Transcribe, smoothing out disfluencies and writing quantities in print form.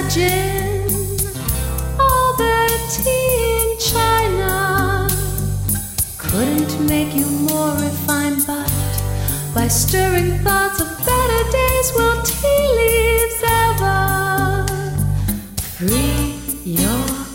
imagine all the tea in China couldn't make you more refined, but by stirring thoughts of better days will tea leaves ever free your